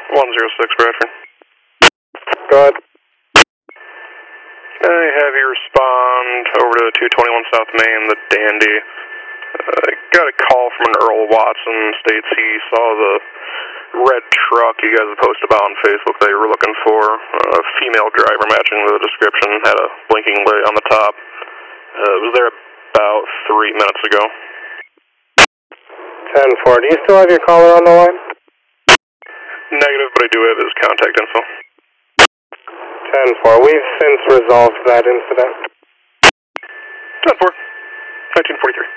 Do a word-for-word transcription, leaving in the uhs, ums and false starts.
one zero six, Bradford. Go ahead. I have you respond over to two twenty-one South Main, the Dandy. I uh, got a call from an Earl Watson, states he saw the red truck you guys have posted about on Facebook that you were looking for. A female driver matching the description, had a blinking light on the top. Uh, it was there about three minutes ago. ten four, do you still have your caller on the line? Negative, but I do have his contact info. ten four, we've since resolved that incident. ten four, nineteen forty-three.